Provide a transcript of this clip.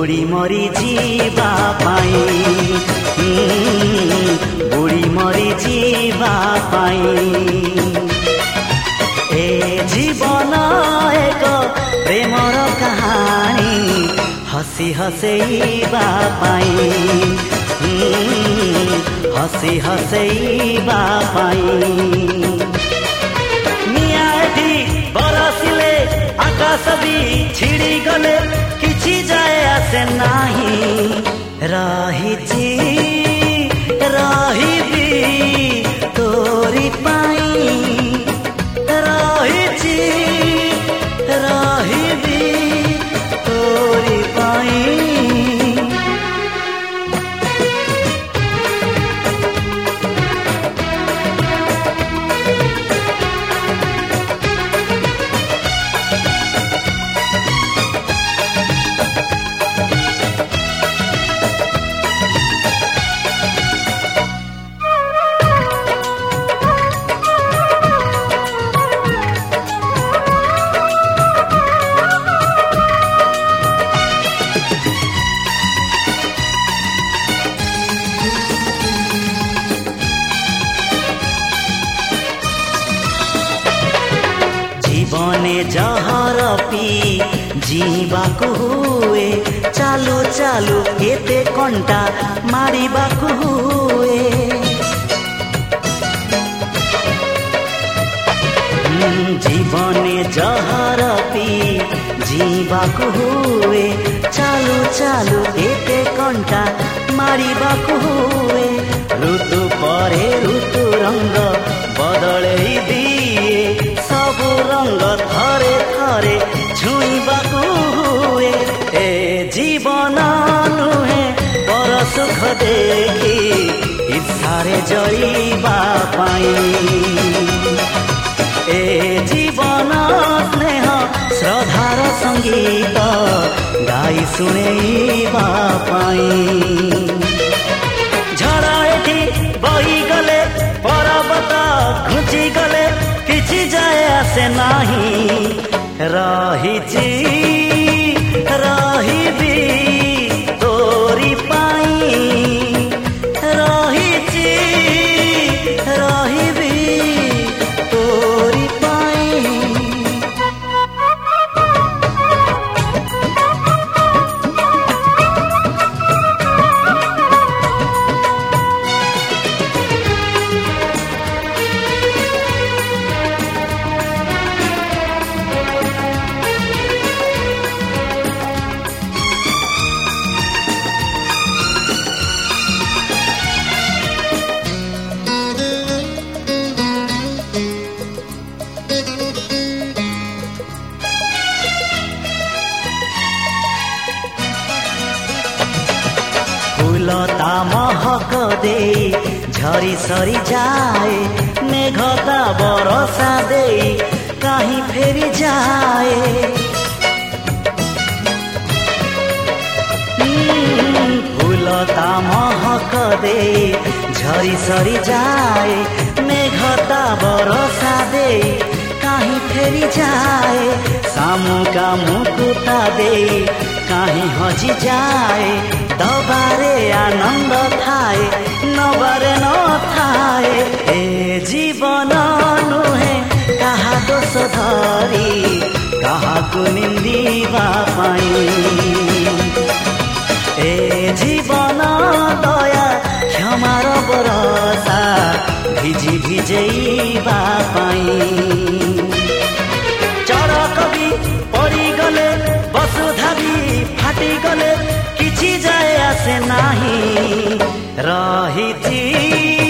बुढ़ी मरी जीवा पाई बुढ़ी मरी जीवा पाई ए जीवन एक प्रेमर कहानी हसी हसैबा पाई हसी हसैबा पाई निआटी बरसिले आकाश भी छिड़ी गले किछि जाए आसे नाही रहिछि रहिबी तोरी पाई रहिछि रहिबी तोरी पाई जीवने जहर पी जीवाकु हुए चालू चालू केते कंटा मारिबाकु हुए जीवने जहर पी जीवाकु हुए चालू चालू केते कंटा मारिबाकु हुए ऋतु परे ऋतु रंग बदले दिए सबु रंग थरे थरे छुईबाकु हुए ए जीवन नुहे पर सुख देखी ईर्षारे जळीबा पाई ए जीवन स्नेह श्रद्धार संगीत गाई शुणेबा पाई झड़ा एठी बही गले पर्वत घुची गले किछि जाए आसे नाही रहिछि रहिबी तोरी पाई रहिछि रहिबी तोरी पाई फूलता महक दे झरी सरी जाए मेघता बरसा दे कहीं फेरी जाए फूलता महक दे झरी सरी जाए मेघता बरसा दे कहीं फेरी जाए सामुका मुकुता दे कहीं हजी जाए दबारे आनंद थाए नबारे न थाए ए जीवन नुहे कहा दोष धरी काहाकु निंदिबा पाई ए जीवन दया क्षमार बरसा भिजी भिजेइबा पाई चरक भी पड़ी गले वसुधा भी फाटी गले किछि जाए आसे नाही रहिछि